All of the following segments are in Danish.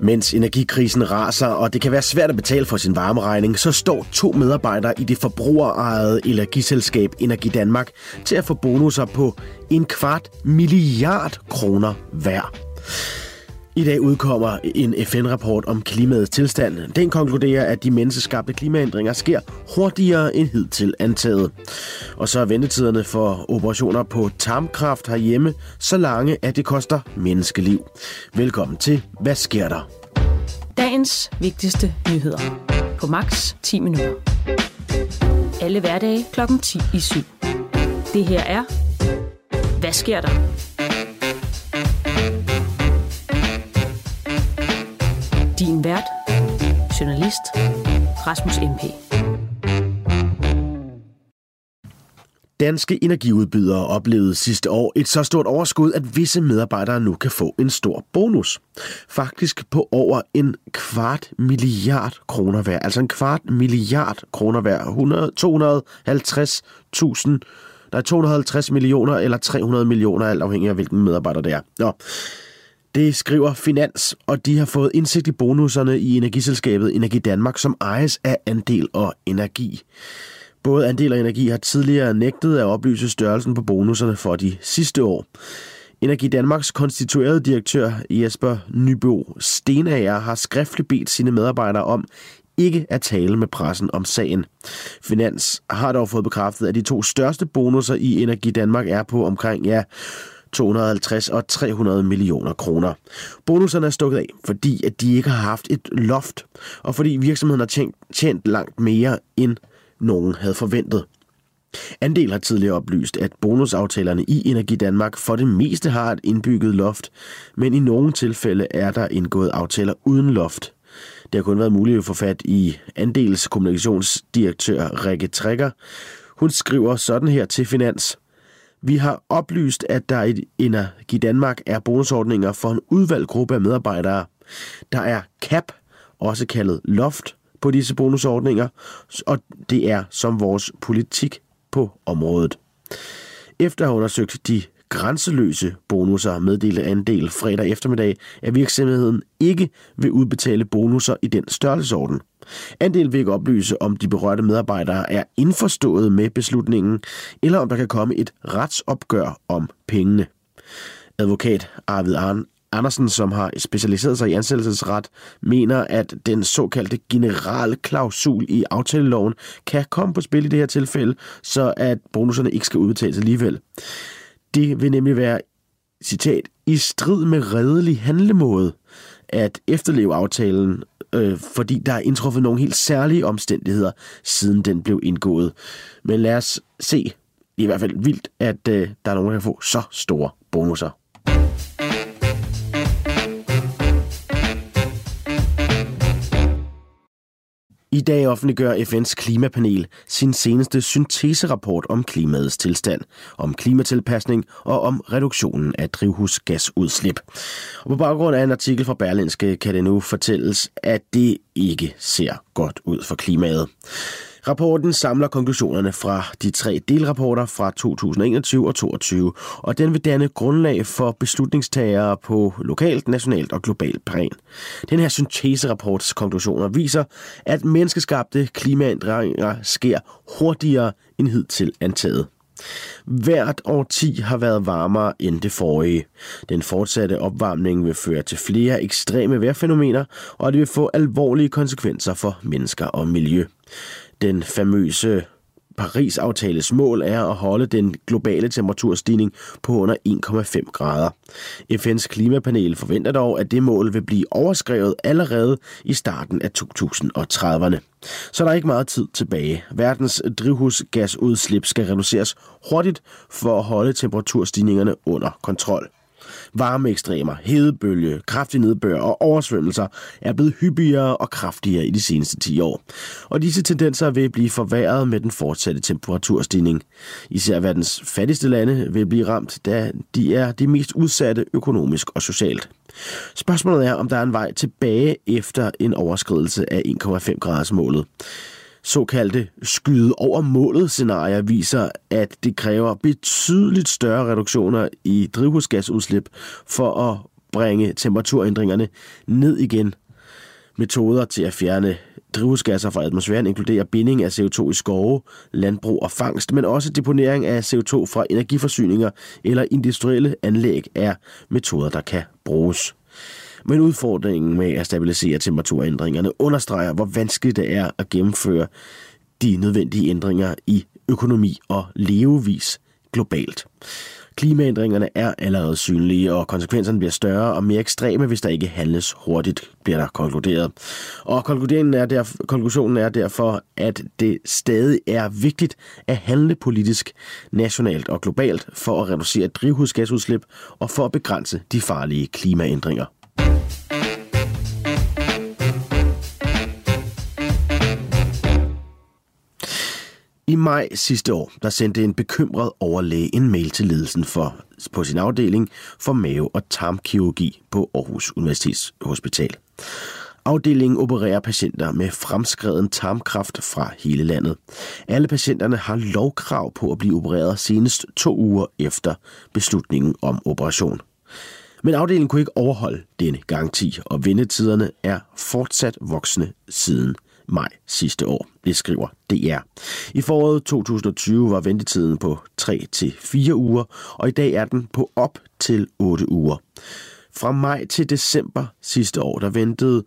Mens energikrisen raser, og det kan være svært at betale for sin varmeregning, så står 2 medarbejdere i det forbrugerejede energiselskab Energi Danmark til at få bonusser på 250 milliard kroner hver. I dag udkommer en FN-rapport om klimaets tilstand. Den konkluderer, at de menneskeskabte klimaændringer sker hurtigere end hidtil antaget. Og så er ventetiderne for operationer på tarmkræft herhjemme så lange, at det koster menneskeliv. Velkommen til Hvad sker der? Dagens vigtigste nyheder på max 10 minutter. Alle hverdage 6:10. Det her er Hvad sker der? Din vært, journalist Rasmus MP. Danske energiudbydere oplevede sidste år et så stort overskud, at visse medarbejdere nu kan få en stor bonus. Faktisk på over 250 milliard kroner hver. Altså 250 milliard kroner hver. 250 millioner eller 300 millioner, alt afhængig af hvilken medarbejder det er. Nå. Det skriver Finans, og de har fået indsigt i bonuserne i energiselskabet Energi Danmark, som ejes af Andel og Energi. Både Andel og Energi har tidligere nægtet at oplyse størrelsen på bonuserne for de sidste år. Energi Danmarks konstituerede direktør Jesper Nybo Stenager har skriftligt bedt sine medarbejdere om ikke at tale med pressen om sagen. Finans har dog fået bekræftet, at de 2 største bonusser i Energi Danmark er på omkring 250 og 300 millioner kroner. Bonuserne er stukket af, fordi at de ikke har haft et loft, og fordi virksomheden har tjent langt mere, end nogen havde forventet. Andel har tidligere oplyst, at bonusaftalerne i Energi Danmark for det meste har et indbygget loft, men i nogle tilfælde er der indgået aftaler uden loft. Det har kun været muligt at få fat i Andels kommunikationsdirektør Rikke Trækker. Hun skriver sådan her til Finans: Vi har oplyst, at der i Energi Danmark er bonusordninger for en udvalgt gruppe af medarbejdere. Der er cap, også kaldet loft, på disse bonusordninger, og det er som vores politik på området. Efter at have undersøgt de grænseløse bonusser, meddelte Andel fredag eftermiddag, at virksomheden ikke vil udbetale bonusser i den størrelsesorden. Andel vil ikke oplyse, om de berørte medarbejdere er indforstået med beslutningen, eller om der kan komme et retsopgør om pengene. Advokat Arvid Andersen, som har specialiseret sig i ansættelsesret, mener, at den såkaldte generalklausul i aftaleloven kan komme på spil i det her tilfælde, så at bonuserne ikke skal udbetales alligevel. Det vil nemlig være, citat, i strid med redelig handlemåde at efterleve aftalen, fordi der er indtruffet nogle helt særlige omstændigheder, siden den blev indgået. Men lad os se, det er i hvert fald vildt, at der er nogen, der kan få så store bonusser. I dag offentliggør FN's klimapanel sin seneste synteserapport om klimaets tilstand, om klimatilpasning og om reduktionen af drivhusgasudslip. Og på baggrund af en artikel fra Berlingske kan det nu fortælles, at det ikke ser godt ud for klimaet. Rapporten samler konklusionerne fra de 3 delrapporter fra 2021 og 2022, og den vil danne grundlag for beslutningstagere på lokalt, nationalt og globalt plan. Den her synteserapports konklusioner viser, at menneskeskabte klimaændringer sker hurtigere end hidtil antaget. Hvert årti har været varmere end det forrige. Den fortsatte opvarmning vil føre til flere ekstreme vejrfænomener, og det vil få alvorlige konsekvenser for mennesker og miljø. Den famøse Paris-aftales mål er at holde den globale temperaturstigning på under 1,5 grader. FN's klimapanel forventer dog, at det mål vil blive overskrevet allerede i starten af 2030'erne. Så der er ikke meget tid tilbage. Verdens drivhusgasudslip skal reduceres hurtigt for at holde temperaturstigningerne under kontrol. Varmeekstremer, hedebølge, kraftig nedbør og oversvømmelser er blevet hyppigere og kraftigere i de seneste 10 år. Og disse tendenser vil blive forværret med den fortsatte temperaturstigning. Især verdens fattigste lande vil blive ramt, da de er de mest udsatte økonomisk og socialt. Spørgsmålet er, om der er en vej tilbage efter en overskridelse af 1,5 graders målet. Såkaldte skyde over målet scenarier viser, at det kræver betydeligt større reduktioner i drivhusgasudslip for at bringe temperaturændringerne ned igen. Metoder til at fjerne drivhusgasser fra atmosfæren inkluderer binding af CO2 i skove, landbrug og fangst, men også deponering af CO2 fra energiforsyninger eller industrielle anlæg er metoder, der kan bruges. Men udfordringen med at stabilisere temperaturændringerne understreger, hvor vanskeligt det er at gennemføre de nødvendige ændringer i økonomi og levevis globalt. Klimaændringerne er allerede synlige, og konsekvenserne bliver større og mere ekstreme, hvis der ikke handles hurtigt, bliver der konkluderet. Og konklusionen er derfor, at det stadig er vigtigt at handle politisk, nationalt og globalt for at reducere drivhusgasudslip og for at begrænse de farlige klimaændringer. I maj sidste år, der sendte en bekymret overlæge en mail til ledelsen på sin afdeling for mave- og tarmkirurgi på Aarhus Universitetshospital. Afdelingen opererer patienter med fremskreden tarmkræft fra hele landet. Alle patienterne har lovkrav på at blive opereret senest 2 uger efter beslutningen om operation. Men afdelingen kunne ikke overholde denne garanti, og ventetiderne er fortsat voksende siden maj sidste år, det skriver DR. I foråret 2020 var ventetiden på 3-4 uger, og i dag er den på op til 8 uger. Fra maj til december sidste år, der ventede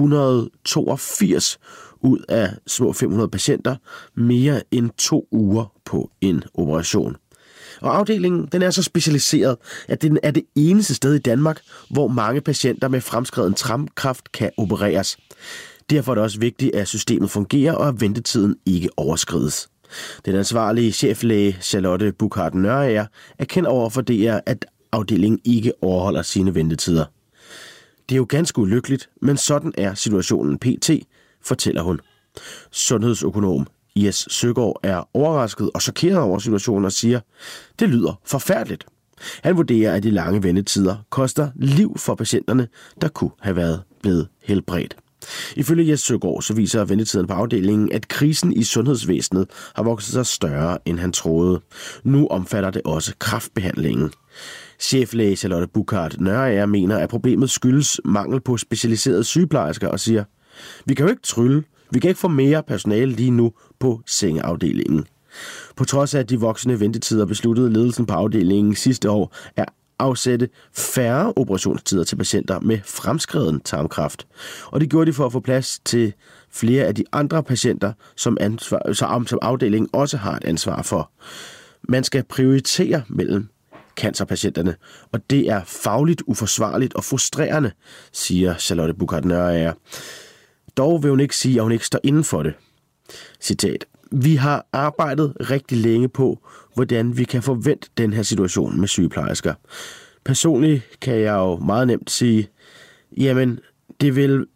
182 ud af små 500 patienter mere end 2 uger på en operation. Og afdelingen, den er så specialiseret, at den er det eneste sted i Danmark, hvor mange patienter med fremskreden tarmkræft kan opereres. Derfor er det også vigtigt, at systemet fungerer, og at ventetiden ikke overskrides. Den ansvarlige cheflæge Charlotte Buchardt Nørager erkender over for DR, at afdelingen ikke overholder sine ventetider. Det er jo ganske ulykkeligt, men sådan er situationen pt., fortæller hun. Sundhedsøkonom Jes Søgaard er overrasket og chokeret over situationen og siger, det lyder forfærdeligt. Han vurderer, at de lange ventetider koster liv for patienterne, der kunne have været blevet helbredt. Ifølge Jes Søgaard så viser ventetiden på afdelingen, at krisen i sundhedsvæsenet har vokset sig større, end han troede. Nu omfatter det også kræftbehandlingen. Cheflæge Charlotte Buchardt Nørager mener, at problemet skyldes mangel på specialiserede sygeplejersker og siger, vi kan jo ikke trylle, vi kan ikke få mere personale lige nu på sengeafdelingen. På trods af de voksende ventetider besluttede ledelsen på afdelingen sidste år at afsætte færre operationstider til patienter med fremskreden tarmkræft. Og det gjorde de for at få plads til flere af de andre patienter, som afdelingen også har et ansvar for. Man skal prioritere mellem cancerpatienterne, og det er fagligt uforsvarligt og frustrerende, siger Charlotte Buchardt Nørager. Dog vil hun ikke sige, at hun ikke står inden for det. Citat. Vi har arbejdet rigtig længe på, hvordan vi kan forvente den her situation med sygeplejersker. Personligt kan jeg jo meget nemt sige, jamen det vil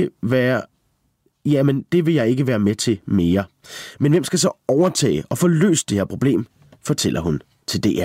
jeg ikke være med til mere. Men hvem skal så overtage og få løst det her problem, fortæller hun til DR.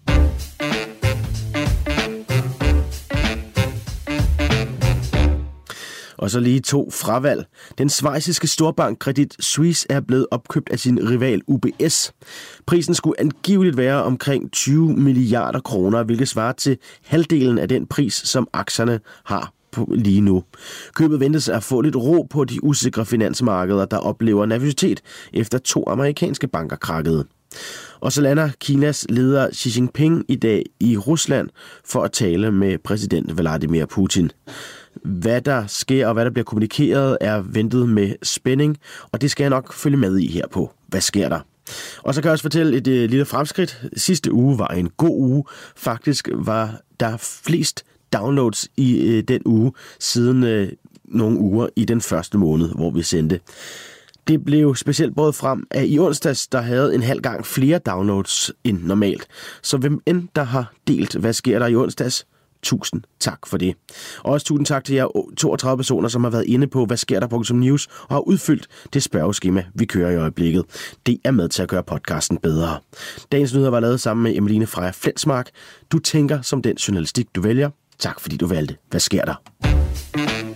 Og så lige 2 fravalg. Den schweiziske storbank Credit Suisse er blevet opkøbt af sin rival UBS. Prisen skulle angiveligt være omkring 20 milliarder kroner, hvilket svarer til halvdelen af den pris, som aktierne har på lige nu. Købet ventes at få lidt ro på de usikre finansmarkeder, der oplever nervøsitet efter 2 amerikanske banker krakkede. Og så lander Kinas leder Xi Jinping i dag i Rusland for at tale med præsident Vladimir Putin. Hvad der sker og hvad der bliver kommunikeret er ventet med spænding, og det skal jeg nok følge med i her på. Hvad sker der? Og så kan jeg også fortælle et lille fremskridt. Sidste uge var en god uge. Faktisk var der flest downloads i den uge siden nogle uger i den første måned, hvor vi sendte. Det blev specielt båret frem, at i onsdags, der havde en halv gang flere downloads end normalt. Så hvem end der har delt, hvad sker der i onsdags? Tusind tak for det. Og også tusind tak til jer 32 personer, som har været inde på, hvad sker der.news og har udfyldt det spørgeskema, vi kører i øjeblikket. Det er med til at gøre podcasten bedre. Dagens nyheder var lavet sammen med Emeline Freja Flensmark. Du tænker som den journalistik, du vælger. Tak fordi du valgte. Hvad sker der?